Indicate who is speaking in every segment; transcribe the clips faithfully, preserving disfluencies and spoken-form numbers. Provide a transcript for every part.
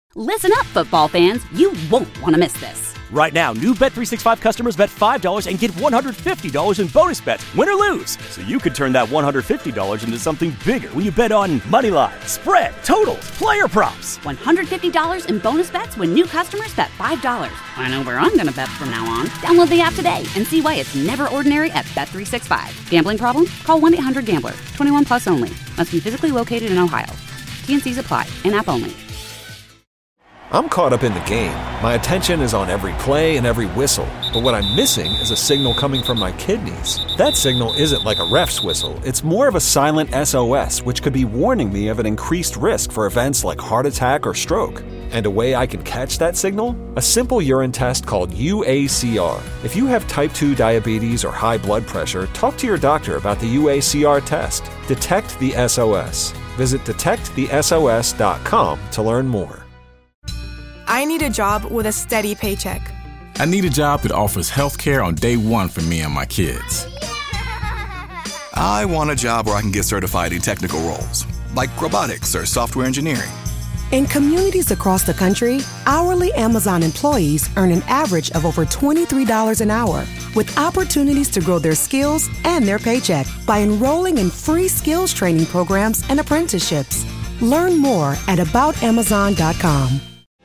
Speaker 1: Listen up, football fans. You won't want to miss this.
Speaker 2: Right now, new Bet three sixty-five customers bet five dollars and get one hundred fifty dollars in bonus bets, win or lose. So you could turn that one hundred fifty dollars into something bigger when you bet on money line, spread, totals, player props.
Speaker 1: one hundred fifty dollars in bonus bets when new customers bet five dollars. I know where I'm going to bet from now on. Download the app today and see why it's never ordinary at Bet three sixty-five. Gambling problem? Call one eight hundred gambler. twenty-one plus only. Must be physically located in Ohio. T N Cs apply. In-app only.
Speaker 3: I'm caught up in the game. My attention is on every play and every whistle. But what I'm missing is a signal coming from my kidneys. That signal isn't like a ref's whistle. It's more of a silent S O S, which could be warning me of an increased risk for events like heart attack or stroke. And a way I can catch that signal? A simple urine test called U A C R. If you have type two diabetes or high blood pressure, talk to your doctor about the U A C R test. Detect the S O S. Visit detect the S O S dot com to learn more.
Speaker 4: I need a job with a steady paycheck.
Speaker 5: I need a job that offers health care on day one for me and my kids.
Speaker 6: I want a job where I can get certified in technical roles, like robotics or software engineering.
Speaker 7: In communities across the country, hourly Amazon employees earn an average of over twenty-three dollars an hour, with opportunities to grow their skills and their paycheck by enrolling in free skills training programs and apprenticeships. Learn more at about amazon dot com.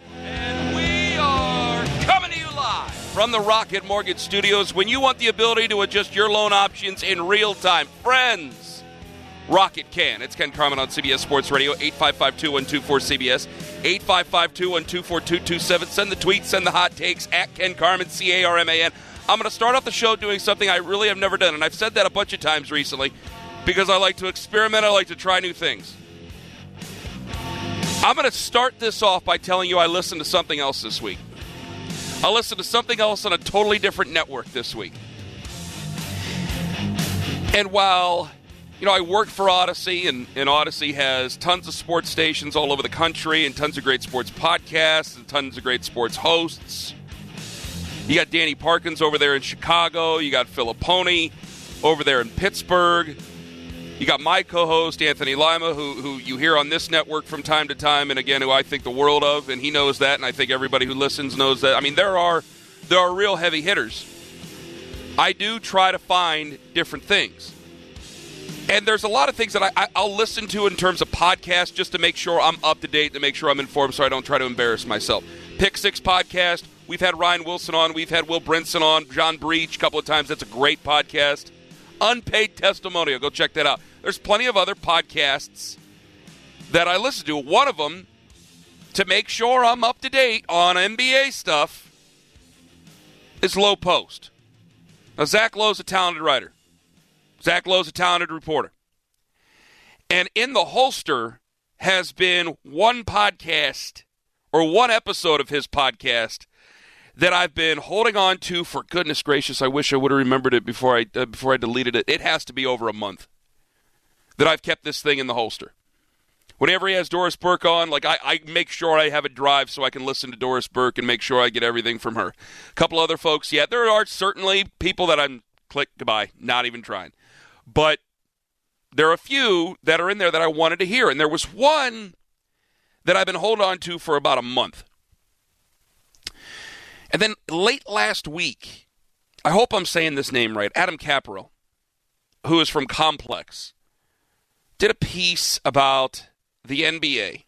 Speaker 8: From the Rocket Mortgage Studios, when you want the ability to adjust your loan options in real time, friends, Rocket can. It's Ken Carman on C B S Sports Radio, eight five five, two one two four, C B S, eight five five, two one two, four two two seven. Send the tweets, send the hot takes, at Ken Carman, C A R M A N. I'm going to start off the show doing something I really have never done, and I've said that a bunch of times recently because I like to experiment, I like to try new things. I'm going to start this off by telling you I listened to something else this week. I listened to something else on a totally different network this week. And while, you know, I work for Odyssey, and, and Odyssey has tons of sports stations all over the country and tons of great sports podcasts and tons of great sports hosts. You got Danny Parkins over there in Chicago. You got Filipponi over there in Pittsburgh. You got my co-host, Anthony Lima, who who you hear on this network from time to time, and again, who I think the world of, and he knows that, and I think everybody who listens knows that. I mean, there are there are real heavy hitters. I do try to find different things. And there's a lot of things that I, I, I'll listen to in terms of podcasts just to make sure I'm up to date, to make sure I'm informed so I don't try to embarrass myself. Pick Six podcast, we've had Ryan Wilson on, we've had Will Brinson on, John Breach a couple of times. That's a great podcast. Unpaid Testimonial. Go check that out. There's plenty of other podcasts that I listen to. One of them, to make sure I'm up to date on N B A stuff, is Low Post. Now, Zach Lowe's a talented writer. Zach Lowe's a talented reporter. And in the holster has been one podcast or one episode of his podcast that I've been holding on to for goodness gracious. I wish I would have remembered it before I uh, before I deleted it. It has to be over a month that I've kept this thing in the holster. Whenever he has Doris Burke on, like I, I make sure I have a drive so I can listen to Doris Burke and make sure I get everything from her. A couple other folks, yeah, there are certainly people that I'm click goodbye, not even trying. But there are a few that are in there that I wanted to hear, and there was one that I've been holding on to for about a month. And then late last week, I hope I'm saying this name right, Adam Capero, who is from Complex, did a piece about the N B A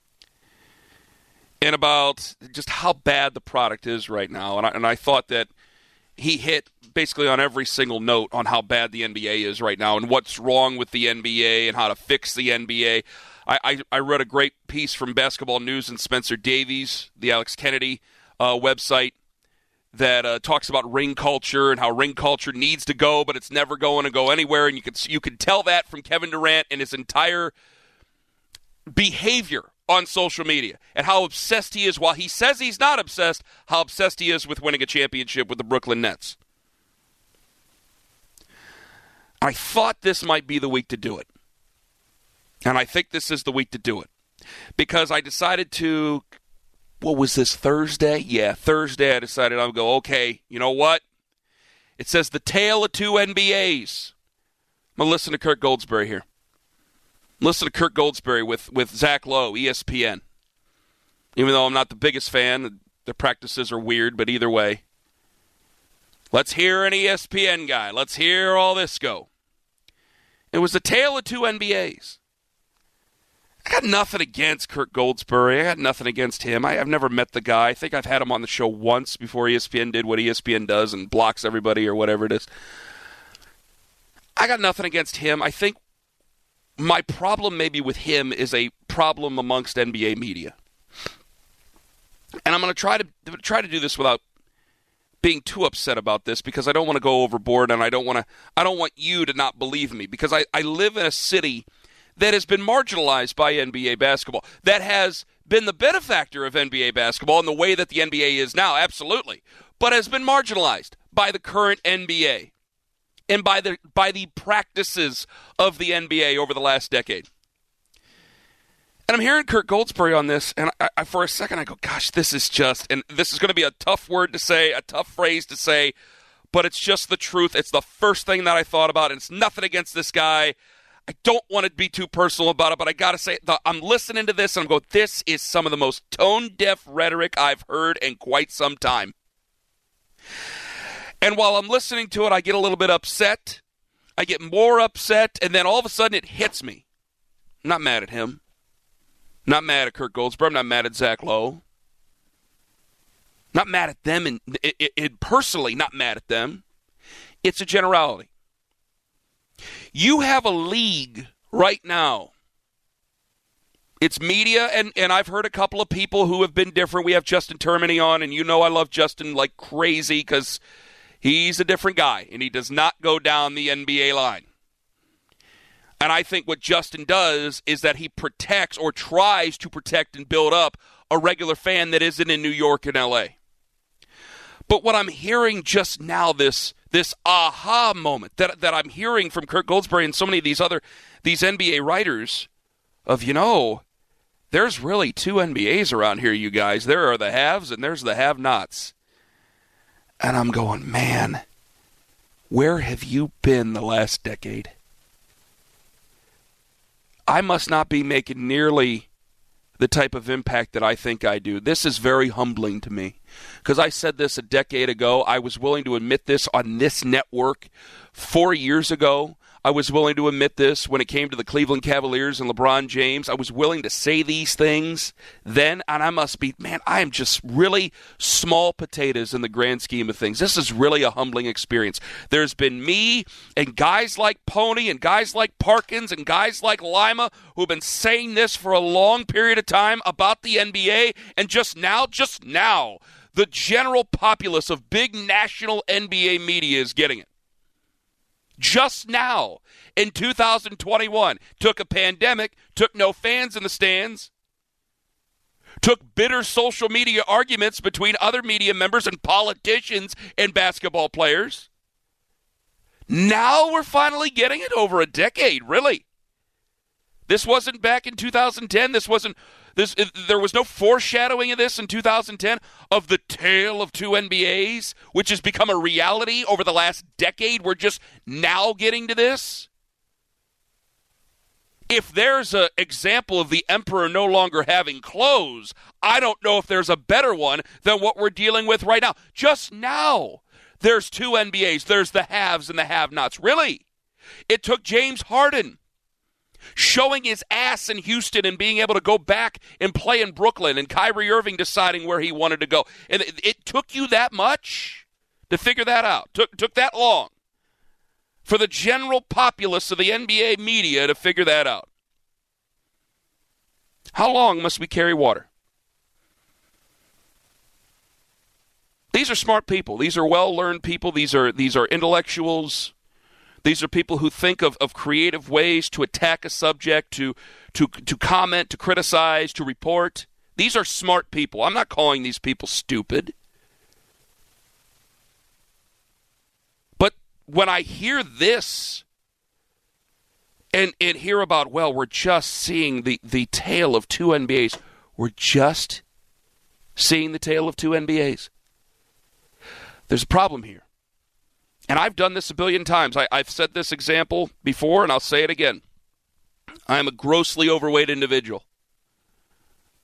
Speaker 8: and about just how bad the product is right now. And I, and I thought that he hit basically on every single note on how bad the N B A is right now and what's wrong with the N B A and how to fix the N B A. I, I, I read a great piece from Basketball News and Spencer Davies, the Alex Kennedy uh, website, that uh, talks about ring culture and how ring culture needs to go, but it's never going to go anywhere. And you can you can tell that from Kevin Durant and his entire behavior on social media and how obsessed he is. While he says he's not obsessed, how obsessed he is with winning a championship with the Brooklyn Nets. I thought this might be the week to do it. And I think this is the week to do it. Because I decided to... What was this, Thursday? Yeah, Thursday I decided I would go, okay, you know what? It says the tale of two N B As. I'm going to listen to Kirk Goldsberry here. Listen to Kirk Goldsberry with, with Zach Lowe, E S P N. Even though I'm not the biggest fan, the practices are weird, but either way. Let's hear an E S P N guy. Let's hear all this go. It was a tale of two N B As. I got nothing against Kirk Goldsberry. I got nothing against him. I, I've never met the guy. I think I've had him on the show once before E S P N did what E S P N does and blocks everybody or whatever it is. I got nothing against him. I think my problem maybe with him is a problem amongst N B A media. And I'm going to try to try to do this without being too upset about this because I don't want to go overboard and I don't want to I don't want you to not believe me because I, I live in a city that has been marginalized by N B A basketball, that has been the benefactor of N B A basketball in the way that the N B A is now, absolutely, but has been marginalized by the current N B A and by the by the practices of the N B A over the last decade. And I'm hearing Kirk Goldsberry on this, and I, I, for a second I go, gosh, this is just, and this is going to be a tough word to say, a tough phrase to say, but it's just the truth. It's the first thing that I thought about, and it's nothing against this guy. I don't want to be too personal about it, but I got to say, the, I'm listening to this, and I'm going, this is some of the most tone-deaf rhetoric I've heard in quite some time. And while I'm listening to it, I get a little bit upset. I get more upset, and then all of a sudden it hits me. I'm not mad at him. Not mad at Kirk Goldsberry. I'm not mad at Zach Lowe. Not mad at them, and it, it, it, personally not mad at them. It's a generality. You have a league right now. It's media, and, and I've heard a couple of people who have been different. We have Justin Termini on, and you know I love Justin like crazy because he's a different guy, and he does not go down the N B A line. And I think what Justin does is that he protects or tries to protect and build up a regular fan that isn't in New York and L A. But what I'm hearing just now, this this aha moment that that I'm hearing from Kirk Goldsberry and so many of these other these N B A writers of, you know, there's really two N B As around here, you guys. There are the haves and there's the have-nots. And I'm going, man, where have you been the last decade? I must not be making nearly the type of impact that I think I do. This is very humbling to me because I said this a decade ago. I was willing to admit this on this network four years ago. I was willing to admit this when it came to the Cleveland Cavaliers and LeBron James. I was willing to say these things then, and I must be, man, I am just really small potatoes in the grand scheme of things. This is really a humbling experience. There's been me and guys like Pony and guys like Parkins and guys like Lima who have been saying this for a long period of time about the N B A, and just now, just now, the general populace of big national N B A media is getting it. Just now, in two thousand twenty-one, took a pandemic, took no fans in the stands, took bitter social media arguments between other media members and politicians and basketball players. Now we're finally getting it over a decade, really. This wasn't back in two thousand ten. This wasn't this. There was no foreshadowing of this in two thousand ten of the tale of two N B As, which has become a reality over the last decade. We're just now getting to this. If there's an example of the emperor no longer having clothes, I don't know if there's a better one than what we're dealing with right now. Just now, there's two N B As. There's the haves and the have-nots. Really, it took James Harden showing his ass in Houston and being able to go back and play in Brooklyn, and Kyrie Irving deciding where he wanted to go. And it, it took you that much to figure that out. Took took that long for the general populace of the N B A media to figure that out. How long must we carry water? These are smart people. These are well-learned people. These are these are intellectuals. These are people who think of, of creative ways to attack a subject, to, to to comment, to criticize, to report. These are smart people. I'm not calling these people stupid. But when I hear this and, and hear about, well, we're just seeing the, the tale of two N B As. We're just seeing the tale of two N B As. There's a problem here. And I've done this a billion times. I, I've said this example before, and I'll say it again. I am a grossly overweight individual.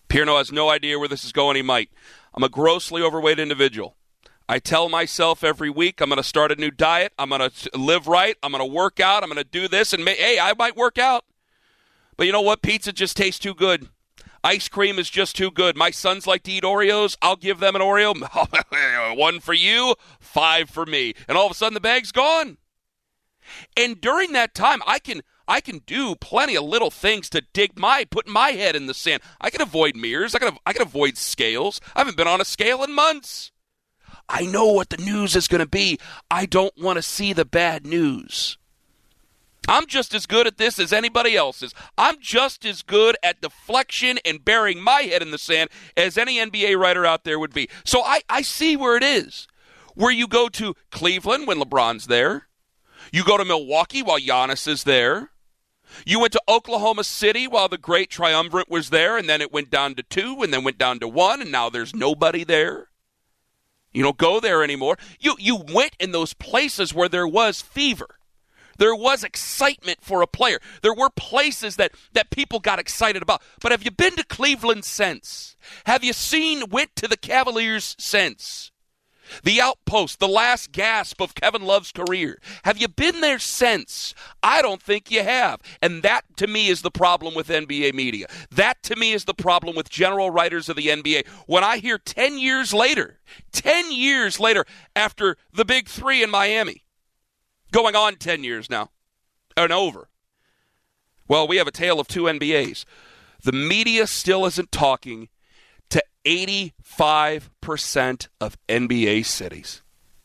Speaker 8: Pierno has no idea where this is going. He might. I'm a grossly overweight individual. I tell myself every week I'm going to start a new diet. I'm going to live right. I'm going to work out. I'm going to do this. And, may, hey, I might work out. But you know what? Pizza just tastes too good. Ice cream is just too good. My sons like to eat Oreos. I'll give them an Oreo. One for you, five for me. And all of a sudden the bag's gone. And during that time, I can I can do plenty of little things to dig my, put my head in the sand. I can avoid mirrors. I can, I can avoid scales. I haven't been on a scale in months. I know what the news is going to be. I don't want to see the bad news. I'm just as good at this as anybody else is. I'm just as good at deflection and burying my head in the sand as any N B A writer out there would be. So I, I see where it is. Where you go to Cleveland when LeBron's there. You go to Milwaukee while Giannis is there. You went to Oklahoma City while the great triumvirate was there, and then it went down to two, and then went down to one, and now there's nobody there. You don't go there anymore. You you went in those places where there was fever. There was excitement for a player. There were places that, that people got excited about. But have you been to Cleveland since? Have you seen, went to the Cavaliers since? The outpost, the last gasp of Kevin Love's career. Have you been there since? I don't think you have. And that, to me, is the problem with N B A media. That, to me, is the problem with general writers of the N B A. When I hear ten years later, ten years later, after the Big Three in Miami, going on ten years now, and over, well, we have a tale of two N B As. The media still isn't talking to eighty-five percent of N B A cities.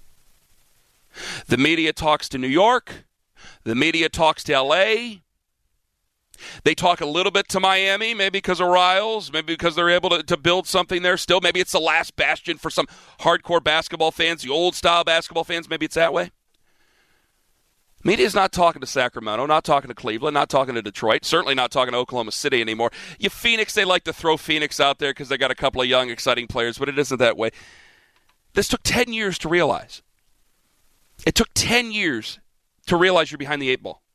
Speaker 8: The media talks to New York. The media talks to L A. They talk a little bit to Miami, maybe because of Riles, maybe because they're able to, to build something there still. Maybe it's the last bastion for some hardcore basketball fans, the old-style basketball fans. Maybe it's that way. Media's not talking to Sacramento, not talking to Cleveland, not talking to Detroit, certainly not talking to Oklahoma City anymore. You Phoenix, they like to throw Phoenix out there because they got a couple of young, exciting players, but it isn't that way. This took ten years to realize. It took ten years to realize you're behind the eight ball.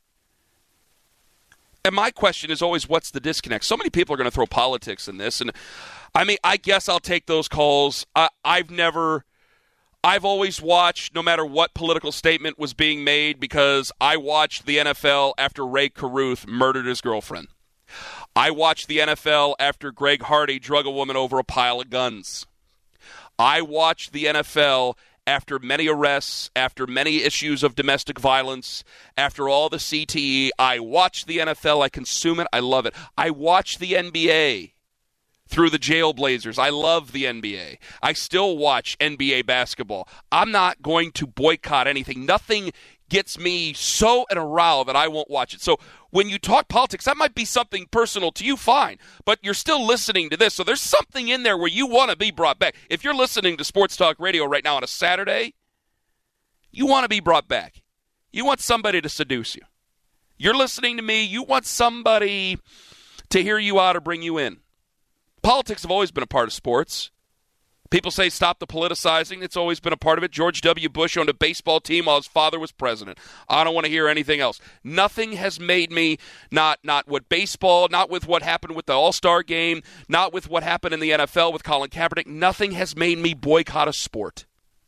Speaker 8: And my question is always, what's the disconnect? So many people are going to throw politics in this, and I mean, I guess I'll take those calls. I, I've never... I've always watched, no matter what political statement was being made, because I watched the N F L after Ray Caruth murdered his girlfriend. I watched the N F L after Greg Hardy drug a woman over a pile of guns. I watched the N F L after many arrests, after many issues of domestic violence, after all the C T E. I watch the N F L. I consume it. I love it. I watch the N B A through the Jailblazers. I love the N B A. I still watch N B A basketball. I'm not going to boycott anything. Nothing gets me so in a row that I won't watch it. So when you talk politics, that might be something personal to you, fine. But you're still listening to this. So there's something in there where you want to be brought back. If you're listening to Sports Talk Radio right now on a Saturday, you want to be brought back. You want somebody to seduce you. You're listening to me. You want somebody to hear you out or bring you in. Politics have always been a part of sports. People say stop the politicizing. It's always been a part of it. George W. Bush owned a baseball team while his father was president. I don't want to hear anything else. Nothing has made me, not not with baseball, not with what happened with the All-Star game, not with what happened in the N F L with Colin Kaepernick. Nothing has made me boycott a sport.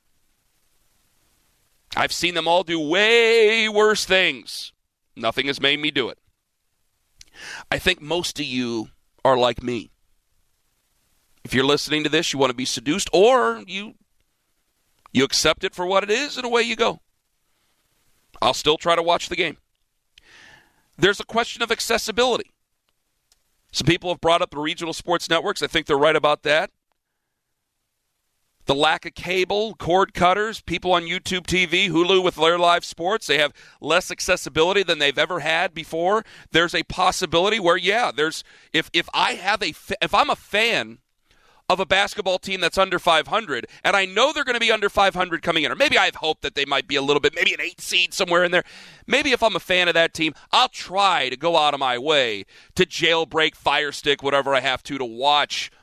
Speaker 8: I've seen them all do way worse things. Nothing has made me do it. I think most of you are like me. If you're listening to this, you want to be seduced, or you you accept it for what it is, and away you go. I'll still try to watch the game. There's a question of accessibility. Some people have brought up the regional sports networks. I think they're right about that. The lack of cable, cord cutters, people on YouTube T V, Hulu with their live sports, they have less accessibility than they've ever had before. There's a possibility where, yeah, there's if if I have a if I'm a fan of a basketball team that's under five hundred, and I know they're going to be under five hundred coming in, or maybe I have hope that they might be a little bit, maybe an eight seed somewhere in there. Maybe if I'm a fan of that team, I'll try to go out of my way to jailbreak, fire stick, whatever I have to, to watch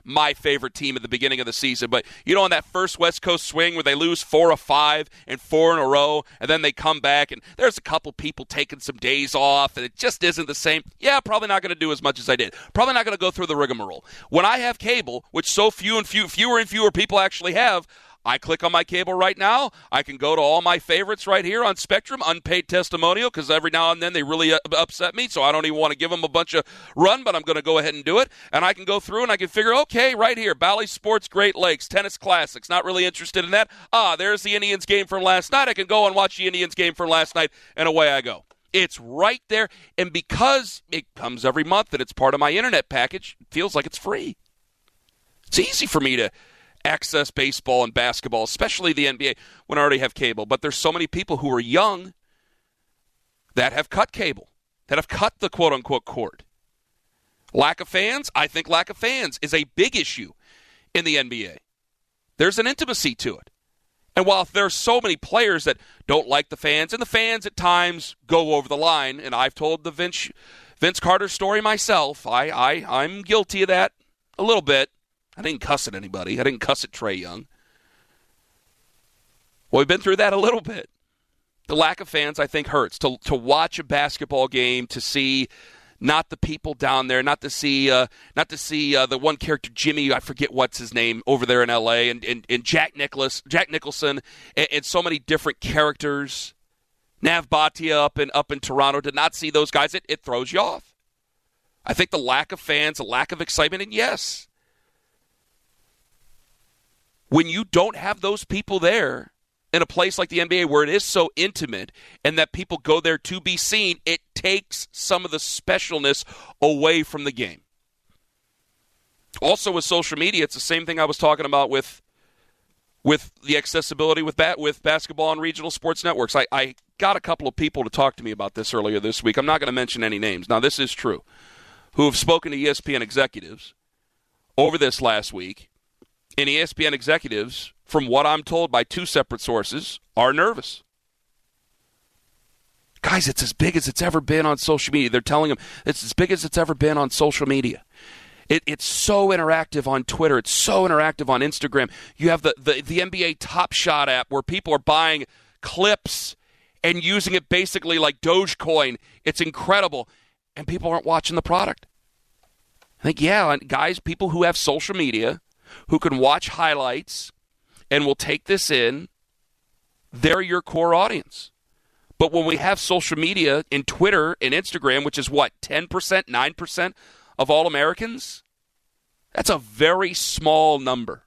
Speaker 8: my favorite team at the beginning of the season. But, you know, on that first West Coast swing where they lose four of five and four in a row, and then they come back, and there's a couple people taking some days off, and it just isn't the same. Yeah, probably not going to do as much as I did. Probably not going to go through the rigmarole. When I have cable, which so few and few, fewer and fewer people actually have, I click on my cable right now. I can go to all my favorites right here on Spectrum, unpaid testimonial, because every now and then they really upset me, so I don't even want to give them a bunch of run, but I'm going to go ahead and do it. And I can go through and I can figure, okay, right here, Bally Sports, Great Lakes, Tennis Classics, not really interested in that. Ah, there's the Indians game from last night. I can go and watch the Indians game from last night, and away I go. It's right there, and because it comes every month and it's part of my internet package, it feels like it's free. It's easy for me to access baseball and basketball, especially the N B A, when I already have cable. But there's so many people who are young that have cut cable, that have cut the quote-unquote cord. Lack of fans? I think lack of fans is a big issue in the N B A. There's an intimacy to it. And while there's so many players that don't like the fans, and the fans at times go over the line, and I've told the Vince, Vince Carter story myself, I, I, I'm guilty of that a little bit. I didn't cuss at anybody. I didn't cuss at Trae Young. Well, we've been through that a little bit. The lack of fans, I think, hurts. To to watch a basketball game, to see not the people down there, not to see uh, not to see uh, the one character, Jimmy, I forget what's his name, over there in L A, and, and, and Jack Nicholas, Jack Nicholson, and, and so many different characters. Nav Bhatia up in, up in Toronto, to not see those guys, it, it throws you off. I think the lack of fans, the lack of excitement, and yes, when you don't have those people there in a place like the N B A where it is so intimate and that people go there to be seen, it takes some of the specialness away from the game. Also with social media, it's the same thing I was talking about with with the accessibility with bat, with basketball and regional sports networks. I, I got a couple of people to talk to me about this earlier this week. I'm not going to mention any names. Now, this is true. Who have spoken to E S P N executives over this last week. And E S P N executives, from what I'm told by two separate sources, are nervous. Guys, it's as big as it's ever been on social media. They're telling them it's as big as it's ever been on social media. It, it's so interactive on Twitter. It's so interactive on Instagram. You have the, the, the N B A Top Shot app where people are buying clips and using it basically like Dogecoin. It's incredible. And people aren't watching the product. I think, yeah, guys, people who have social media, who can watch highlights and will take this in, they're your core audience. But when we have social media in Twitter and Instagram, which is what, ten percent, nine percent of all Americans? That's a very small number.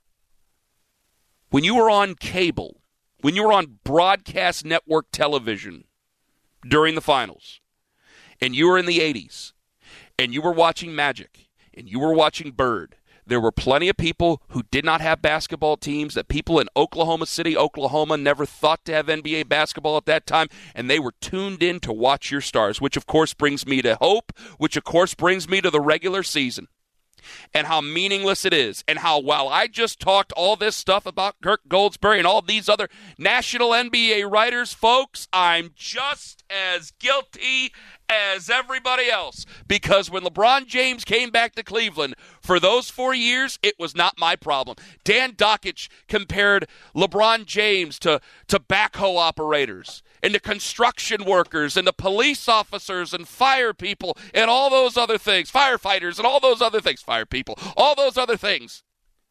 Speaker 8: When you were on cable, when you were on broadcast network television during the finals, and you were in the eighties, and you were watching Magic, and you were watching Bird, there were plenty of people who did not have basketball teams, that people in Oklahoma City, Oklahoma, never thought to have N B A basketball at that time, and they were tuned in to watch your stars, which of course brings me to hope, which of course brings me to the regular season, and how meaningless it is, and how while I just talked all this stuff about Kirk Goldsberry and all these other national N B A writers, folks, I'm just as guilty as everybody else, because when LeBron James came back to Cleveland for those four years, it was not my problem. Dan Dockich compared LeBron James to, to backhoe operators and to construction workers and to police officers and fire people and all those other things, firefighters and all those other things, fire people, all those other things.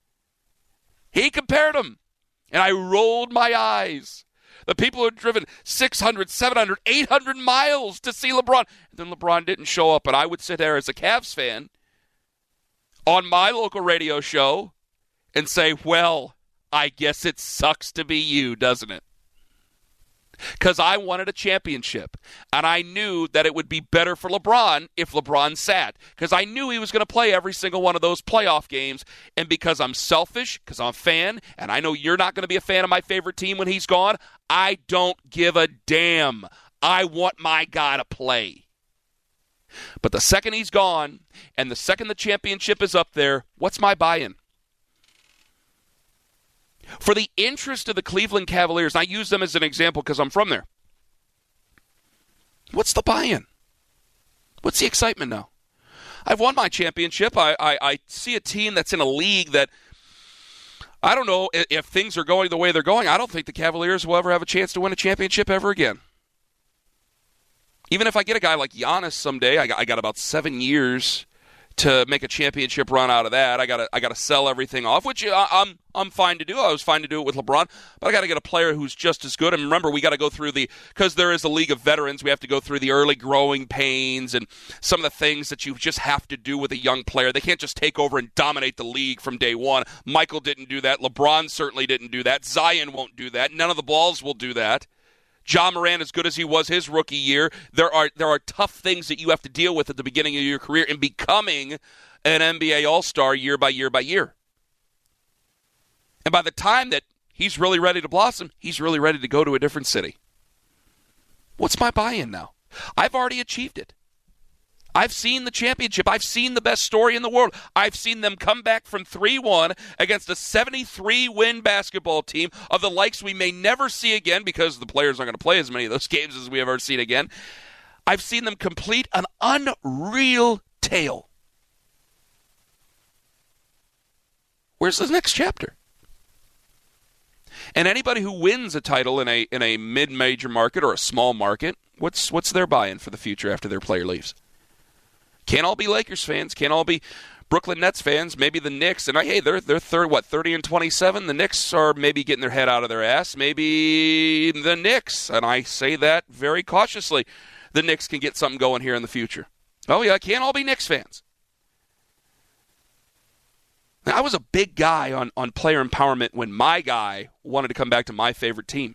Speaker 8: He compared them, and I rolled my eyes. The people who had driven six hundred, seven hundred, eight hundred miles to see LeBron. And then LeBron didn't show up, and I would sit there as a Cavs fan on my local radio show and say, well, I guess it sucks to be you, doesn't it? Because I wanted a championship, and I knew that it would be better for LeBron if LeBron sat, because I knew he was going to play every single one of those playoff games, and because I'm selfish, because I'm a fan, and I know you're not going to be a fan of my favorite team when he's gone, I don't give a damn. I want my guy to play. But the second he's gone, and the second the championship is up there, what's my buy-in? For the interest of the Cleveland Cavaliers, and I use them as an example because I'm from there, what's the buy-in? What's the excitement now? I've won my championship. I, I, I see a team that's in a league that I don't know if, if things are going the way they're going. I don't think the Cavaliers will ever have a chance to win a championship ever again. Even if I get a guy like Giannis someday, I got, I got about seven years to make a championship run out of that. I got to I got to sell everything off, which I, I'm I'm fine to do. I was fine to do it with LeBron, but I got to get a player who's just as good. And remember, we got to go through the because there is a league of veterans. We have to go through the early growing pains and some of the things that you just have to do with a young player. They can't just take over and dominate the league from day one. Michael didn't do that. LeBron certainly didn't do that. Zion won't do that. None of the balls will do that. Ja Morant, as good as he was his rookie year, there are there are tough things that you have to deal with at the beginning of your career in becoming an N B A All-Star year by year by year. And by the time that he's really ready to blossom, he's really ready to go to a different city. What's my buy-in now? I've already achieved it. I've seen the championship. I've seen the best story in the world. I've seen them come back from three one against a seventy-three win basketball team of the likes we may never see again because the players aren't going to play as many of those games as we have ever seen again. I've seen them complete an unreal tale. Where's the next chapter? And anybody who wins a title in a in a mid-major market or a small market, what's what's their buy-in for the future after their player leaves? Can't all be Lakers fans. Can't all be Brooklyn Nets fans. Maybe the Knicks. And I, hey, they're they're third. What thirty and twenty-seven. The Knicks are maybe getting their head out of their ass. Maybe the Knicks, and I say that very cautiously. The Knicks can get something going here in the future. Oh yeah, can't all be Knicks fans. Now, I was a big guy on on player empowerment when my guy wanted to come back to my favorite team.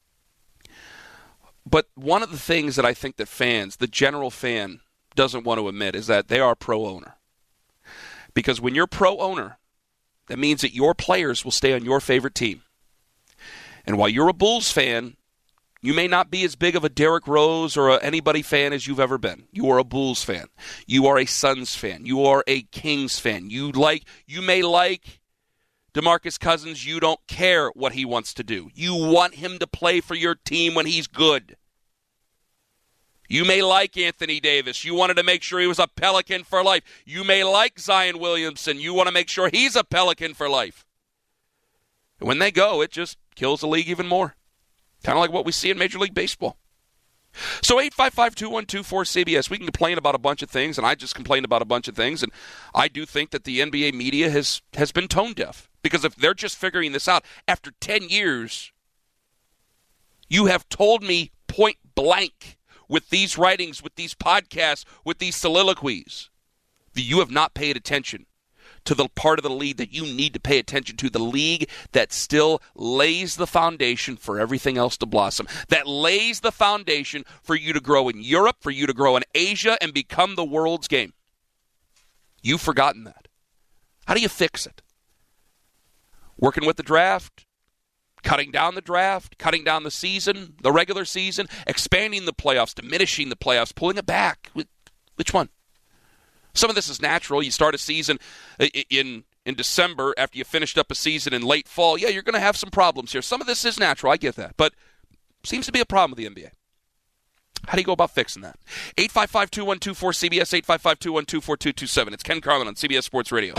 Speaker 8: But one of the things that I think that fans, the general fan, doesn't want to admit is that they are pro-owner. Because when you're pro-owner, that means that your players will stay on your favorite team. And while you're a Bulls fan, you may not be as big of a Derrick Rose or a anybody fan as you've ever been. You are a Bulls fan. You are a Suns fan. You are a Kings fan. You like. You may like DeMarcus Cousins. You don't care what he wants to do. You want him to play for your team when he's good. You may like Anthony Davis. You wanted to make sure he was a Pelican for life. You may like Zion Williamson. You want to make sure he's a Pelican for life. And when they go, it just kills the league even more. Kind of like what we see in Major League Baseball. So eight five five, two one two, four C B S. We can complain about a bunch of things, and I just complained about a bunch of things. And I do think that the N B A media has, has been tone deaf. Because if they're just figuring this out after ten years, you have told me point blank with these writings, with these podcasts, with these soliloquies, that you have not paid attention to the part of the league that you need to pay attention to, the league that still lays the foundation for everything else to blossom, that lays the foundation for you to grow in Europe, for you to grow in Asia, and become the world's game. You've forgotten that. How do you fix it? Working with the draft? Cutting down the draft, cutting down the season, the regular season, expanding the playoffs, diminishing the playoffs, pulling it back. Which one? Some of this is natural. You start a season in in December after you finished up a season in late fall. Yeah, you're going to have some problems here. Some of this is natural. I get that. But seems to be a problem with the N B A. How do you go about fixing that? eight five five, two one two, four C B S, eight five five, two one two, four two two seven. It's Ken Carlin on C B S Sports Radio.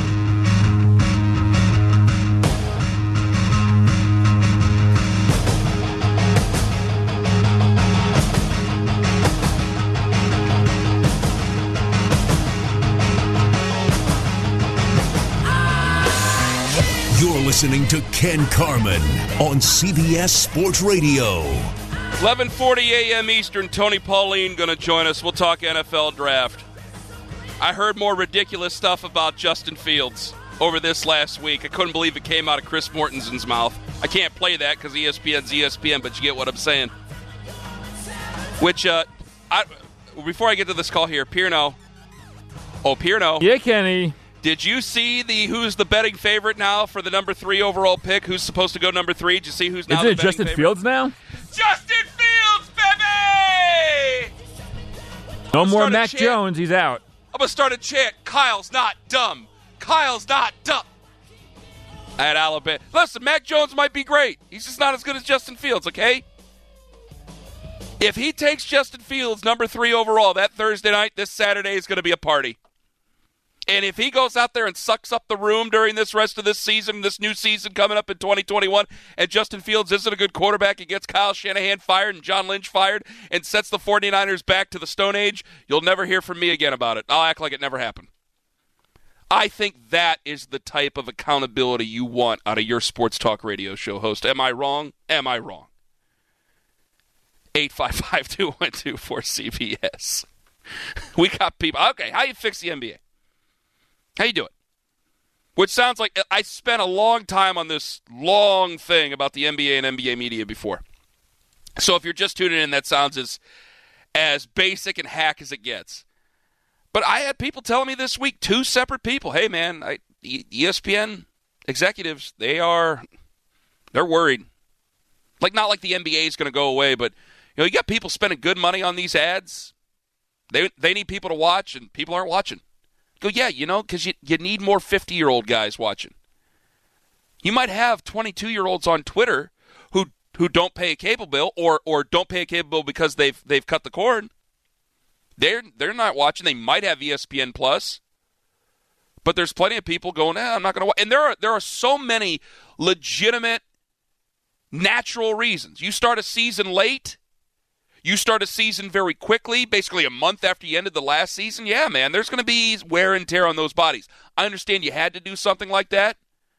Speaker 9: You're listening to Ken Carman on C B S Sports Radio.
Speaker 8: eleven forty a.m. Eastern. Tony Pauline going to join us. We'll talk N F L draft. I heard more ridiculous stuff about Justin Fields over this last week. I couldn't believe it came out of Chris Mortensen's mouth. I can't play that because E S P N's E S P N, but you get what I'm saying. Which, uh, I, before I get to this call here, Pierno. Oh, Pierno.
Speaker 10: Yeah, Kenny.
Speaker 8: Did you see the who's the betting favorite now for the number three overall pick? Who's supposed to go number three? Did you see who's now
Speaker 10: Isn't
Speaker 8: the
Speaker 10: it
Speaker 8: betting
Speaker 10: Justin
Speaker 8: favorite?
Speaker 10: Fields now?
Speaker 8: Justin Fields, baby!
Speaker 10: No more Mac Jones. He's out.
Speaker 8: I'm going to start a chant. Kyle's not dumb. Kyle's not dumb. At Alabama. Listen, Mac Jones might be great. He's just not as good as Justin Fields, okay? If he takes Justin Fields number three overall that Thursday night, this Saturday is going to be a party. And if he goes out there and sucks up the room during this rest of this season, this new season coming up in twenty twenty-one, and Justin Fields isn't a good quarterback, he gets Kyle Shanahan fired and John Lynch fired and sets the 49ers back to the Stone Age, you'll never hear from me again about it. I'll act like it never happened. I think that is the type of accountability you want out of your sports talk radio show host. Am I wrong? Am I wrong? eight five five, two one two, four C B S. We got people. Okay, how you fix the N B A? How you do it? Which sounds like I spent a long time on this long thing about the N B A and N B A media before. So if you're just tuning in, that sounds as as basic and hack as it gets. But I had people telling me this week, two separate people, hey, man, I, E S P N executives, they are, they're worried. Like, not like the N B A is going to go away, but, you know, you got people spending good money on these ads. They they need people to watch, and people aren't watching. Go, yeah, you know, because you, you need more fifty-year-old guys watching. You might have twenty-two-year-olds on Twitter who who don't pay a cable bill or or don't pay a cable bill because they've they've cut the cord. They're they're not watching. They might have E S P N Plus, but there's plenty of people going, eh, I'm not going to watch. And there are there are so many legitimate, natural reasons. You start a season late. You start a season very quickly, basically a month after you ended the last season. Yeah, man, there's going to be wear and tear on those bodies. I understand you had to do something like that.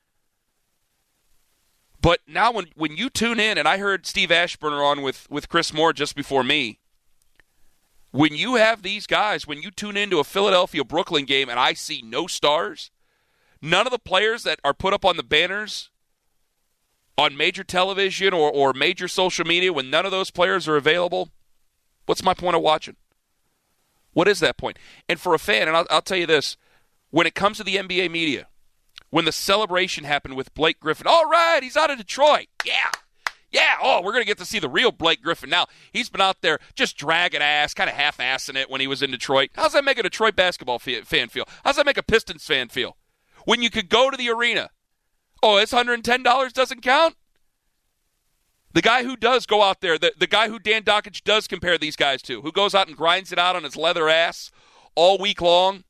Speaker 8: But now when, when you tune in, and I heard Steve Ashburner on with, with Chris Moore just before me, when you have these guys, when you tune into a Philadelphia-Brooklyn game and I see no stars, none of the players that are put up on the banners on major television or, or major social media, when none of those players are available, what's my point of watching? What is that point? And for a fan, and I'll, I'll tell you this, when it comes to the N B A media, when the celebration happened with Blake Griffin, all right, he's out of Detroit. Yeah. Yeah, oh, we're going to get to see the real Blake Griffin now. He's been out there just dragging ass, kind of half-assing it when he was in Detroit. How's that make a Detroit basketball fan feel? How's that make a Pistons fan feel? When you could go to the arena, oh, it's one hundred ten dollars doesn't count? The guy who does go out there, the, the guy who Dan Dockich does compare these guys to, who goes out and grinds it out on his leather ass all week long,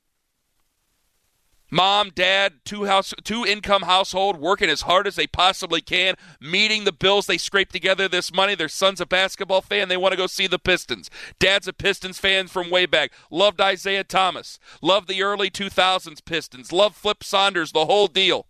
Speaker 8: mom, dad, two house, two income household, working as hard as they possibly can, meeting the bills they scrape together this money. Their son's a basketball fan. They want to go see the Pistons. Dad's a Pistons fan from way back. Loved Isaiah Thomas. Loved the early two thousands Pistons. Loved Flip Saunders, the whole deal.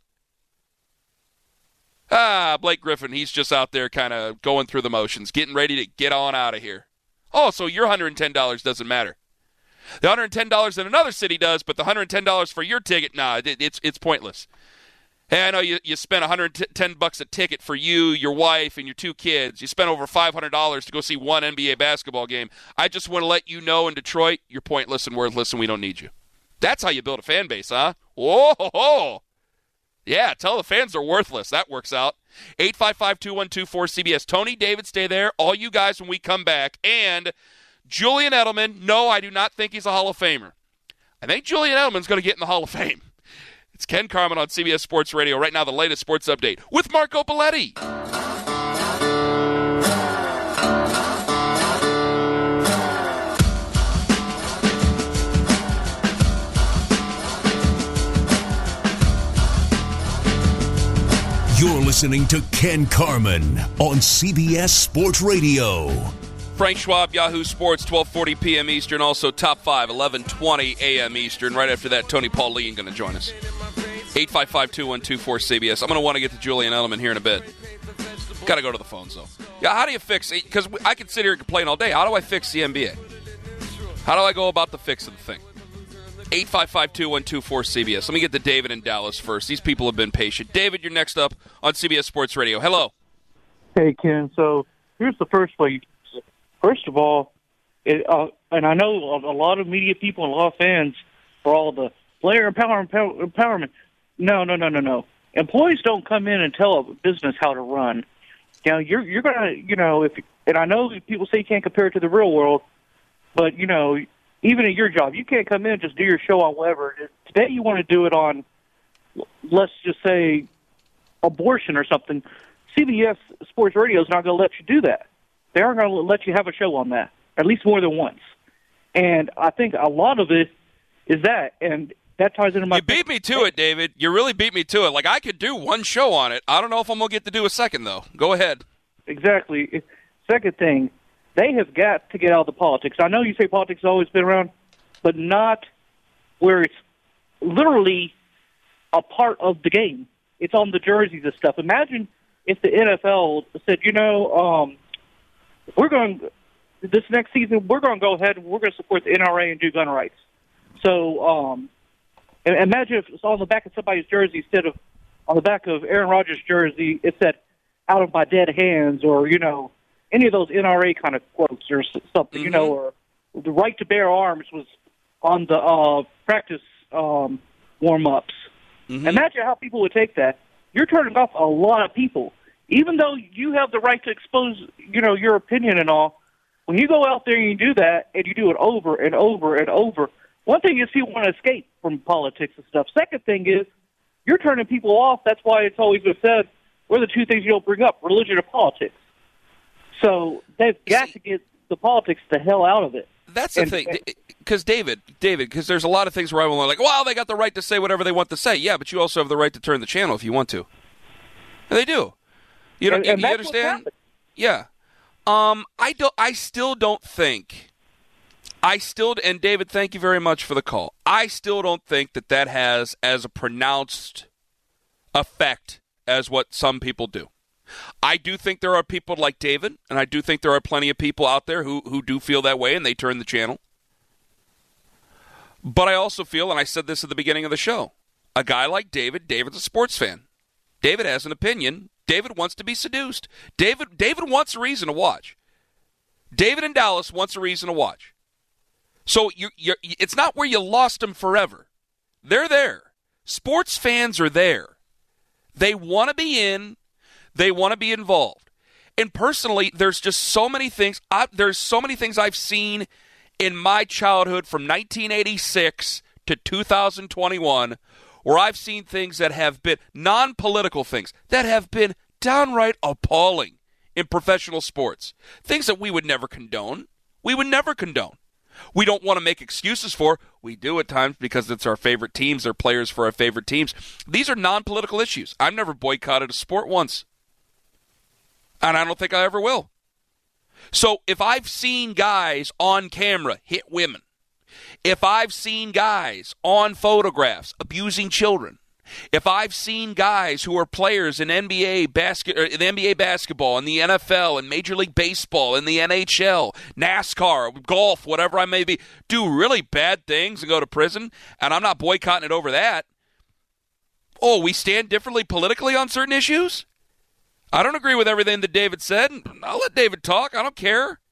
Speaker 8: Ah, Blake Griffin, he's just out there kind of going through the motions, getting ready to get on out of here. Oh, so your one hundred ten dollars doesn't matter. The one hundred ten dollars in another city does, but the one hundred ten dollars for your ticket, nah, it, it's it's pointless. Hey, I know you, you spent one hundred ten bucks a ticket for you, your wife, and your two kids. You spent over five hundred dollars to go see one N B A basketball game. I just want to let you know in Detroit, you're pointless and worthless, and we don't need you. That's how you build a fan base, huh? Whoa, ho, ho. Yeah, tell the fans they're worthless. That works out. eight five five, two one two, four C B S. Tony, David, stay there. All you guys when we come back. And Julian Edelman, no, I do not think he's a Hall of Famer. I think Julian Edelman's going to get in the Hall of Fame. It's Ken Carman on C B S Sports Radio. Right now, the latest sports update with Marco Belletti.
Speaker 9: You're listening to Ken Carman on C B S Sports Radio.
Speaker 8: Frank Schwab, Yahoo Sports, twelve forty p.m. Eastern. Also, Top five, eleven twenty a.m. Eastern. Right after that, Tony Pauline going to join us. eight five five, two one two, four C B S. I'm going to want to get to Julian Edelman here in a bit. Got to go to the phones, though. Yeah, how do you fix it? Because I can sit here and complain all day. How do I fix the N B A? How do I go about the fix of the thing? eight five five, two one two, four C B S. Let me get to David in Dallas first. These people have been patient. David, you're next up on C B S Sports Radio. Hello.
Speaker 11: Hey, Ken. So here's the first way. First of all, it, uh, and I know a lot of media people and a lot of fans for all the player empowerment, empowerment. No, no, no, no, no. Employees don't come in and tell a business how to run. You know, you're you're gonna, you know, if and I know people say you can't compare it to the real world, but you know. Even at your job, you can't come in and just do your show on whatever. Today you want to do it on, let's just say, abortion or something. C B S Sports Radio is not going to let you do that. They aren't going to let you have a show on that, at least more than once. And I think a lot of it is that. And that ties into my.
Speaker 8: You beat me to it, David. You really beat me to it. Like, I could do one show on it. I don't know if I'm going to get to do a second, though. Go ahead.
Speaker 11: Exactly. Second thing, they have got to get out of the politics. I know you say politics has always been around, but not where it's literally a part of the game. It's on the jerseys and stuff. Imagine if the N F L said, you know, um, we're going this next season, we're going to go ahead and we're going to support the N R A and do gun rights. So um, imagine if it's on the back of somebody's jersey instead of on the back of Aaron Rodgers' jersey, it said, out of my dead hands, or, you know, any of those N R A kind of quotes or something, mm-hmm. you know, or the right to bear arms was on the uh, practice um, warm-ups. Mm-hmm. Imagine how people would take that. You're turning off a lot of people. Even though you have the right to expose, you know, your opinion and all, when you go out there and you do that, and you do it over and over and over, one thing is people want to escape from politics and stuff. Second thing is you're turning people off. That's why it's always been said, what are the two things you don't bring up, religion or politics? So they've got See, to get the politics the hell out of it.
Speaker 8: That's the and, thing. Because, David, David, because there's a lot of things where I will like, well, they got the right to say whatever they want to say. Yeah, but you also have the right to turn the channel if you want to. And they do. You, don't, and, and you understand? Yeah. Um, I don't. I still don't think. I still and David, thank you very much for the call. I still don't think that that has as a pronounced effect as what some people do. I do think there are people like David, and I do think there are plenty of people out there who who do feel that way, and they turn the channel. But I also feel, and I said this at the beginning of the show, a guy like David, David's a sports fan. David has an opinion. David wants to be seduced. David David wants a reason to watch. David in Dallas wants a reason to watch. So you're, you're, it's not where you lost them forever. They're there. Sports fans are there. They want to be in. They want to be involved. And personally, there's just so many things. I, there's so many things I've seen in my childhood from nineteen eighty-six to two thousand twenty-one where I've seen things that have been non-political things that have been downright appalling in professional sports. Things that we would never condone. We would never condone. We don't want to make excuses for. We do at times because it's our favorite teams. They're players for our favorite teams. These are non-political issues. I've never boycotted a sport once. And I don't think I ever will. So if I've seen guys on camera hit women, if I've seen guys on photographs abusing children, if I've seen guys who are players in N B A basket, or in N B A basketball, in the N F L, in Major League Baseball, in the N H L, NASCAR, golf, whatever I may be, do really bad things and go to prison, and I'm not boycotting it over that. Oh, we stand differently politically on certain issues? I don't agree with everything that David said. I'll let David talk. I don't care.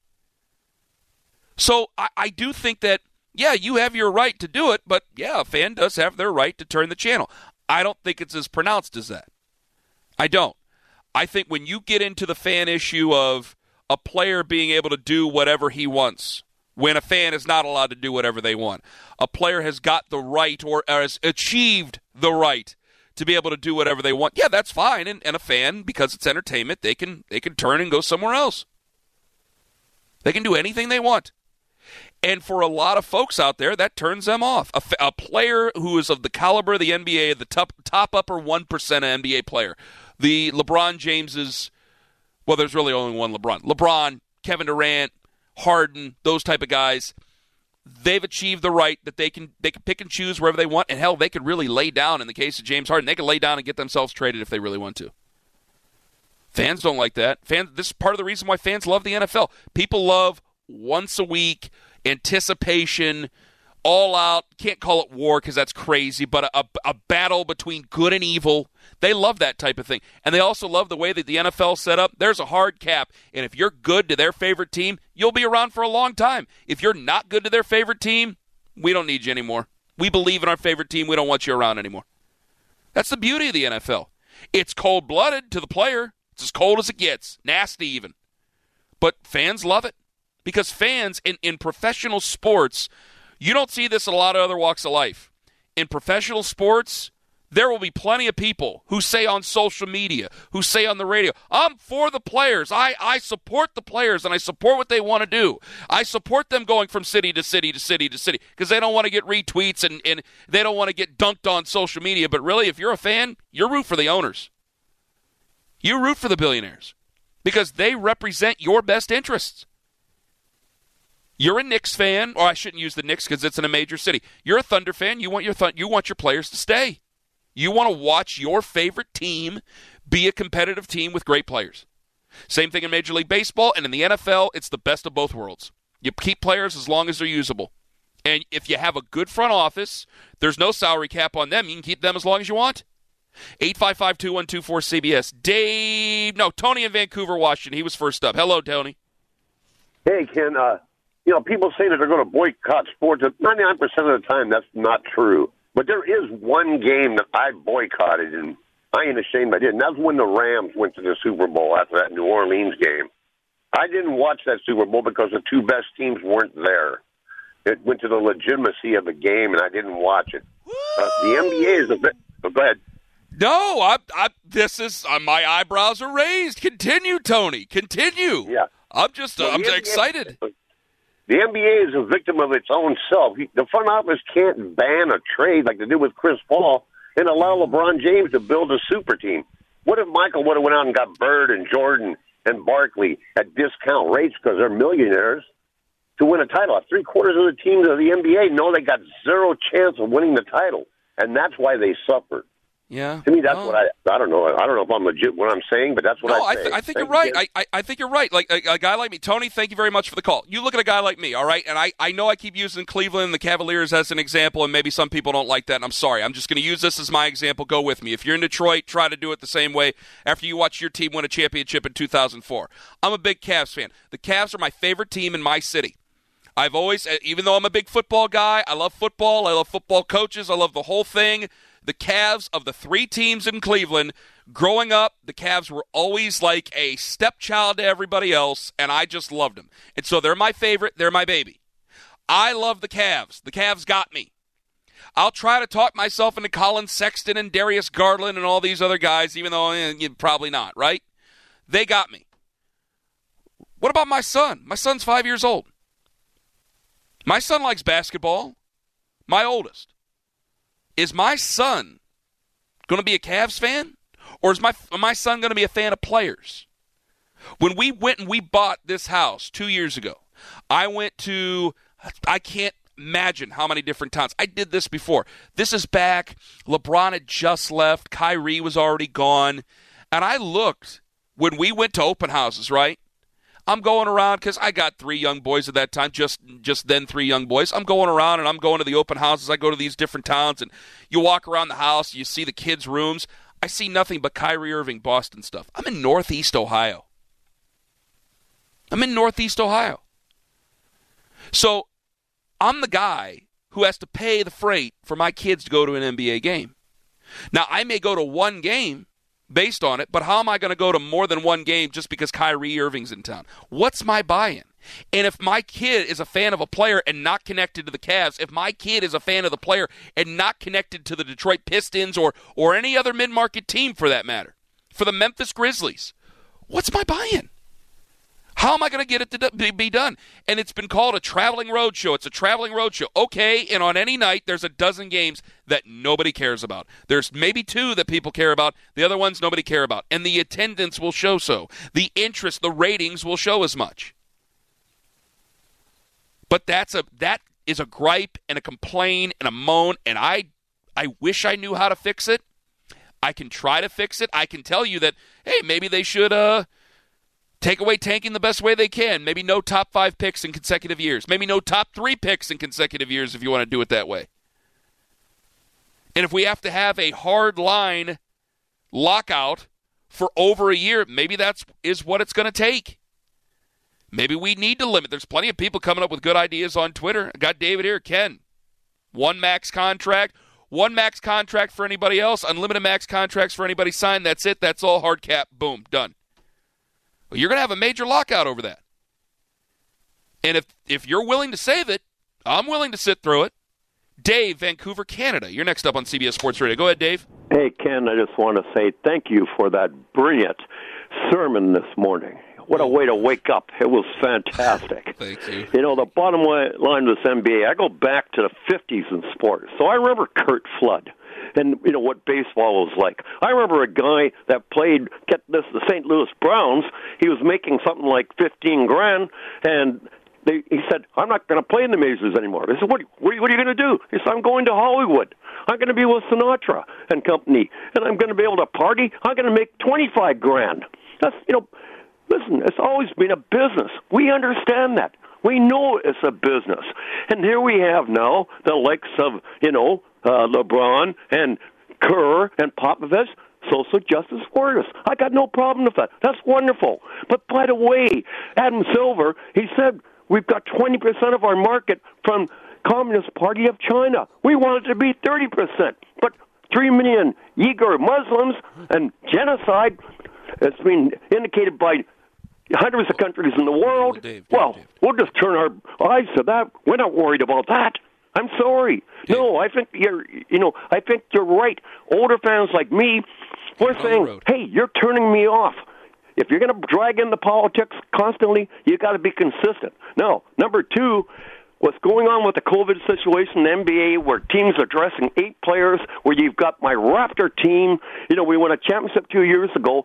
Speaker 8: So I, I do think that, yeah, you have your right to do it, but, yeah, a fan does have their right to turn the channel. I don't think it's as pronounced as that. I don't. I think when you get into the fan issue of a player being able to do whatever he wants, when a fan is not allowed to do whatever they want, a player has got the right or has achieved the right to be able to do whatever they want, yeah, that's fine. And, and a fan, because it's entertainment, they can they can turn and go somewhere else. They can do anything they want. And for a lot of folks out there, that turns them off. A, a player who is of the caliber of the N B A, the top, top upper one percent of N B A player, the LeBron Jameses, well, there's really only one LeBron. LeBron, Kevin Durant, Harden, those type of guys, they've achieved the right that they can they can pick and choose wherever they want, and hell, they could really lay down. In the case of James Harden, they could lay down and get themselves traded if they really want to. Fans don't like that. Fans, this is part of the reason why fans love the N F L. People love once a week anticipation, all out. Can't call it war because that's crazy, but a, a, a battle between good and evil. They love that type of thing. And they also love the way that the N F L set up. There's a hard cap, and if you're good to their favorite team, you'll be around for a long time. If you're not good to their favorite team, we don't need you anymore. We believe in our favorite team. We don't want you around anymore. That's the beauty of the N F L. It's cold-blooded to the player. It's as cold as it gets. Nasty even. But fans love it. Because fans in, in professional sports, you don't see this in a lot of other walks of life. In professional sports, There will be plenty of people who say on social media, who say on the radio, I'm for the players. I, I support the players, and I support what they want to do. I support them going from city to city to city to city because they don't want to get retweets and, and they don't want to get dunked on social media. But really, if you're a fan, you root for the owners. You root for the billionaires because they represent your best interests. You're a Knicks fan, or I shouldn't use the Knicks because it's in a major city. You're a Thunder fan. You want your th- you want your players to stay. You want to watch your favorite team be a competitive team with great players. Same thing in Major League Baseball, and in the N F L, it's the best of both worlds. You keep players as long as they're usable. And if you have a good front office, there's no salary cap on them. You can keep them as long as you want. eight five five, two one two four, C B S. Dave, no, Tony in Vancouver, Washington. He was first up. Hello, Tony.
Speaker 12: Hey, Ken. Uh, you know, people say that they're going to boycott sports. ninety-nine percent of the time, that's not true. But there is one game that I boycotted, and I ain't ashamed I did, and that's when the Rams went to the Super Bowl after that New Orleans game. I didn't watch that Super Bowl because the two best teams weren't there. It went to the legitimacy of the game, and I didn't watch it. Uh, the N B A is a bit... Oh, go ahead.
Speaker 8: No, I, I, this is... Uh, my eyebrows are raised. Continue, Tony. Continue.
Speaker 12: Yeah.
Speaker 8: I'm just... Uh,
Speaker 12: well,
Speaker 8: I'm
Speaker 12: N B A,
Speaker 8: excited.
Speaker 12: The N B A is a victim of its own self. The front office can't ban a trade like they did with Chris Paul and allow LeBron James to build a super team. What if Michael would have went out and got Bird and Jordan and Barkley at discount rates because they're millionaires to win a title? Three-quarters of the teams of the N B A know they got zero chance of winning the title, and that's why they suffered.
Speaker 8: Yeah.
Speaker 12: To me, that's
Speaker 8: oh.
Speaker 12: what I, I don't know. I don't know if I'm legit what I'm saying, but that's what
Speaker 8: no,
Speaker 12: I
Speaker 8: I,
Speaker 12: say.
Speaker 8: th- I think
Speaker 12: thank
Speaker 8: you're right.
Speaker 12: You,
Speaker 8: I, I, I think you're right. Like a, a guy like me. Tony, thank you very much for the call. You look at a guy like me, all right? And I, I know I keep using Cleveland and the Cavaliers as an example, and maybe some people don't like that, and I'm sorry. I'm just going to use this as my example. Go with me. If you're in Detroit, try to do it the same way after you watch your team win a championship in two thousand four. I'm a big Cavs fan. The Cavs are my favorite team in my city. I've always, even though I'm a big football guy, I love football. I love football coaches. I love the whole thing. The Cavs, of the three teams in Cleveland, growing up, the Cavs were always like a stepchild to everybody else, and I just loved them. And so they're my favorite. They're my baby. I love the Cavs. The Cavs got me. I'll try to talk myself into Colin Sexton and Darius Garland and all these other guys, even though eh, probably not, right? They got me. What about my son? My son's five years old. My son likes basketball. My oldest. Is my son going to be a Cavs fan? Or is my my son going to be a fan of players? When we went and we bought this house two years ago, I went to, I can't imagine how many different towns. I did this before. This is back. LeBron had just left. Kyrie was already gone. And I looked when we went to open houses, right? I'm going around because I got three young boys at that time, just just then three young boys. I'm going around and I'm going to the open houses. I go to these different towns, and you walk around the house, you see the kids' rooms. I see nothing but Kyrie Irving, Boston stuff. I'm in Northeast Ohio. I'm in Northeast Ohio. So I'm the guy who has to pay the freight for my kids to go to an N B A game. Now, I may go to one game based on it, but how am I going to go to more than one game just because Kyrie Irving's in town? What's my buy-in? And if my kid is a fan of a player and not connected to the Cavs, if my kid is a fan of the player and not connected to the Detroit Pistons or or any other mid-market team for that matter, for the Memphis Grizzlies, what's my buy-in? How am I going to get it to be done? And it's been called a traveling road show. It's a traveling road show. Okay, and on any night, there's a dozen games that nobody cares about. There's maybe two that people care about. The other ones nobody care about. And the attendance will show so. The interest, the ratings will show as much. But that's a that is a gripe and a complaint and a moan, and I I wish I knew how to fix it. I can try to fix it. I can tell you that, hey, maybe they should uh take away tanking the best way they can. Maybe no top five picks in consecutive years. Maybe no top three picks in consecutive years if you want to do it that way. And if we have to have a hard line lockout for over a year, maybe that's is what it's going to take. Maybe we need to limit. There's plenty of people coming up with good ideas on Twitter. I got David here, Ken. One max contract. One max contract for anybody else. Unlimited max contracts for anybody signed. That's it. That's all. Hard cap. Boom. Done. Well, you're going to have a major lockout over that. And if if you're willing to save it, I'm willing to sit through it. Dave, Vancouver, Canada. You're next up on C B S Sports Radio. Go ahead, Dave.
Speaker 13: Hey, Ken, I just want to say thank you for that brilliant sermon this morning. What a way to wake up. It was fantastic.
Speaker 8: Thank you.
Speaker 13: You know, the bottom line of this N B A, I go back to the fifties in sports. So I remember Curt Flood and, you know, what baseball was like. I remember a guy that played, get this, the Saint Louis Browns. He was making something like fifteen grand, and they, he said, I'm not going to play in the majors anymore. They said, what, what, what are you going to do? He said, I'm going to Hollywood. I'm going to be with Sinatra and company, and I'm going to be able to party. I'm going to make twenty-five grand. That's, you know, listen, it's always been a business. We understand that. We know it's a business. And here we have now the likes of, you know, uh, LeBron and Kerr and Popovich, social justice warriors. I got no problem with that. That's wonderful. But by the way, Adam Silver, he said we've got twenty percent of our market from Communist Party of China. We want it to be thirty percent. But three million Uyghur Muslims and genocide, it's been indicated by hundreds of countries in the world.
Speaker 8: Well, Dave, Dave,
Speaker 13: well
Speaker 8: Dave.
Speaker 13: we'll just turn our eyes to that. We're not worried about that. I'm sorry.
Speaker 8: Dave.
Speaker 13: No, I think you're, you know, I think you're right. Older fans like me, we're
Speaker 8: On
Speaker 13: saying,
Speaker 8: the road.
Speaker 13: hey, you're turning me off. If you're going to drag in the politics constantly, you got to be consistent. Now, number two, what's going on with the COVID situation in the N B A, where teams are dressing eight players, where you've got my Raptor team. You know, we won a championship two years ago.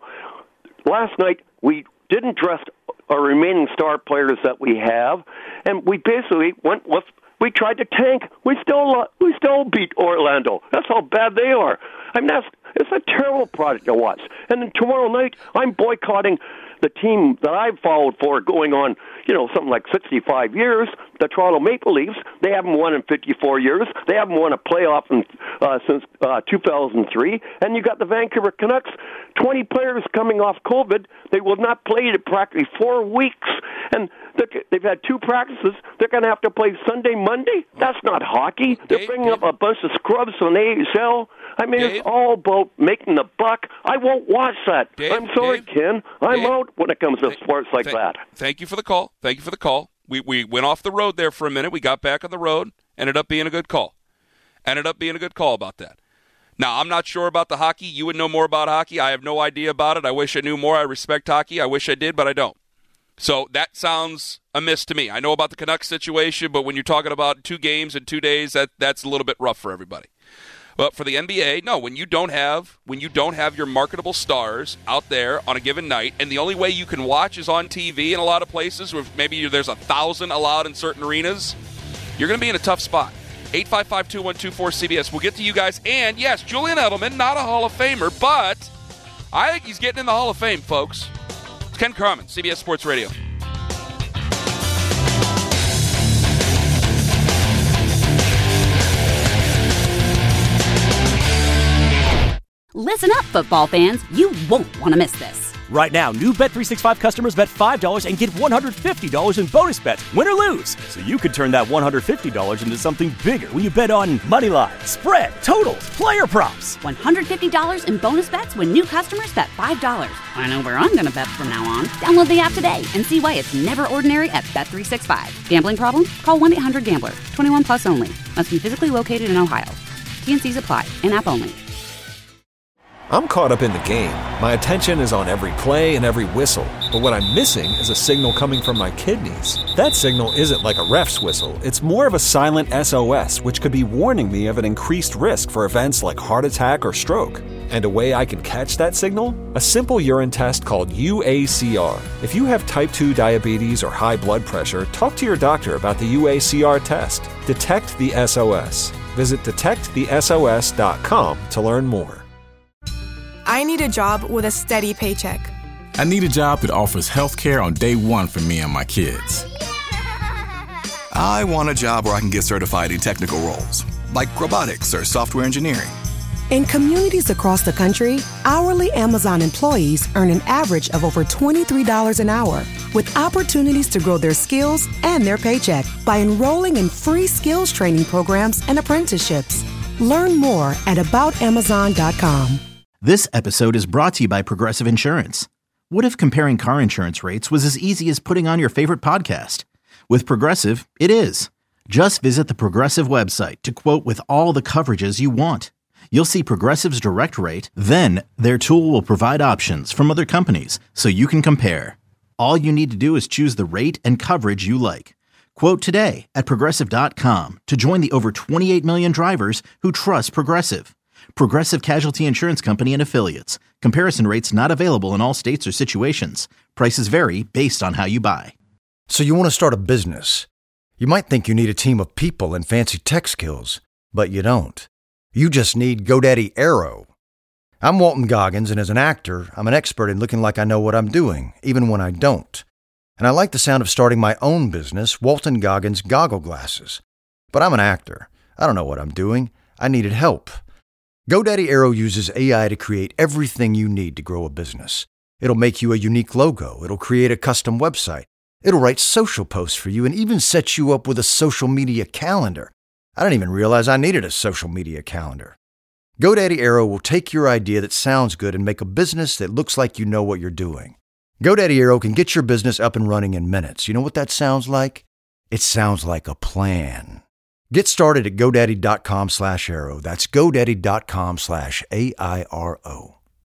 Speaker 13: Last night, we didn't dress our remaining star players that we have, and we basically went with, we tried to tank. We still we still beat Orlando. That's how bad they are. I mean, that's, it's a terrible product to watch. And then tomorrow night, I'm boycotting the team that I've followed for going on, you know, something like sixty-five years, the Toronto Maple Leafs. They haven't won in fifty-four years. They haven't won a playoff in, uh, since uh, two thousand three. And you got the Vancouver Canucks, twenty players coming off COVID. They will not play in practically four weeks. And they've had two practices. They're going to have to play Sunday, Monday? That's not hockey. They're
Speaker 8: Dave,
Speaker 13: bringing
Speaker 8: Dave.
Speaker 13: up a bunch of scrubs from the A H L. I mean,
Speaker 8: Dave?
Speaker 13: it's all about making the buck. I won't watch that.
Speaker 8: Dave,
Speaker 13: I'm sorry,
Speaker 8: Dave,
Speaker 13: Ken. I'm
Speaker 8: Dave,
Speaker 13: out when it comes to sports like
Speaker 8: Thank-
Speaker 13: that.
Speaker 8: Thank you for the call. Thank you for the call. We we went off the road there for a minute. We got back on the road. Ended up being a good call. Ended up being a good call about that. Now, I'm not sure about the hockey. You would know more about hockey. I have no idea about it. I wish I knew more. I respect hockey. I wish I did, but I don't. So that sounds amiss to me. I know about the Canucks situation, but when you're talking about two games in two days, that that's a little bit rough for everybody. But for the N B A, no, when you don't have when you don't have your marketable stars out there on a given night, and the only way you can watch is on T V in a lot of places where maybe there's a thousand allowed in certain arenas, you're going to be in a tough spot. eight five five, two one two four, C B S. We'll get to you guys. And, yes, Julian Edelman, not a Hall of Famer, but I think he's getting in the Hall of Fame, folks. It's Ken Carman, C B S Sports Radio.
Speaker 1: Listen up, football fans. You won't want to miss this.
Speaker 2: Right now, new Bet three sixty-five customers bet five dollars and get one hundred fifty dollars in bonus bets, win or lose. So you could turn that one hundred fifty dollars into something bigger when you bet on money line, spread, totals, player props.
Speaker 1: one hundred fifty dollars in bonus bets when new customers bet five dollars. I know where I'm going to bet from now on. Download the app today and see why it's never ordinary at Bet three sixty-five. Gambling problem? Call one eight hundred gambler. twenty-one plus only. Must be physically located in Ohio. T N Cs apply. In-app only.
Speaker 3: I'm caught up in the game. My attention is on every play and every whistle. But what I'm missing is a signal coming from my kidneys. That signal isn't like a ref's whistle. It's more of a silent S O S, which could be warning me of an increased risk for events like heart attack or stroke. And a way I can catch that signal? A simple urine test called U A C R. If you have type two diabetes or high blood pressure, talk to your doctor about the U A C R test. Detect the S O S. Visit detect the S O S dot com to learn more.
Speaker 4: I need a job with a steady paycheck.
Speaker 5: I need a job that offers health care on day one for me and my kids.
Speaker 6: I want a job where I can get certified in technical roles, like robotics or software engineering.
Speaker 7: In communities across the country, hourly Amazon employees earn an average of over twenty-three dollars an hour, with opportunities to grow their skills and their paycheck by enrolling in free skills training programs and apprenticeships. Learn more at about amazon dot com.
Speaker 14: This episode is brought to you by Progressive Insurance. What if comparing car insurance rates was as easy as putting on your favorite podcast? With Progressive, it is. Just visit the Progressive website to quote with all the coverages you want. You'll see Progressive's direct rate, then their tool will provide options from other companies so you can compare. All you need to do is choose the rate and coverage you like. Quote today at Progressive dot com to join the over twenty-eight million drivers who trust Progressive. Progressive Casualty Insurance Company and Affiliates. Comparison rates not available in all states or situations. Prices vary based on how you buy.
Speaker 15: So you want to start a business. You might think you need a team of people and fancy tech skills, but you don't. You just need GoDaddy Aero. I'm Walton Goggins, and as an actor, I'm an expert in looking like I know what I'm doing, even when I don't. And I like the sound of starting my own business, Walton Goggins Goggle Glasses. But I'm an actor. I don't know what I'm doing. I needed help. GoDaddy Aero uses A I to create everything you need to grow a business. It'll make you a unique logo. It'll create a custom website. It'll write social posts for you and even set you up with a social media calendar. I didn't even realize I needed a social media calendar. GoDaddy Aero will take your idea that sounds good and make a business that looks like you know what you're doing. GoDaddy Aero can get your business up and running in minutes. You know what that sounds like? It sounds like a plan. Get started at GoDaddy.com slash Aero. That's GoDaddy.com slash A I R O.